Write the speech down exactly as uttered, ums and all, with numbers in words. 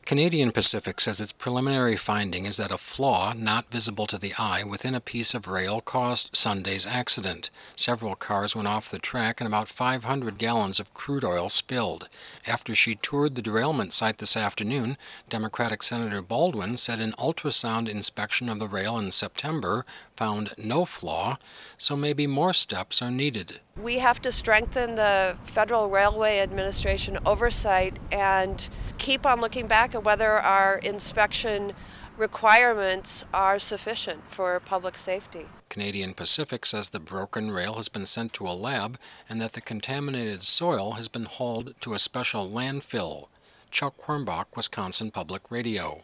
Canadian Pacific says its preliminary finding is that a flaw not visible to the eye within a piece of rail caused Sunday's accident. Several cars went off the track and about five hundred gallons of crude oil spilled. After she toured the derailment site this afternoon, Democratic Senator Baldwin said an ultrasound inspection of the rail in September found no flaw, so maybe more steps are needed. We have to strengthen the Federal Railway Administration oversight and keep on looking back at whether our inspection requirements are sufficient for public safety. Canadian Pacific says the broken rail has been sent to a lab and that the contaminated soil has been hauled to a special landfill. Chuck Quirmbach, Wisconsin Public Radio.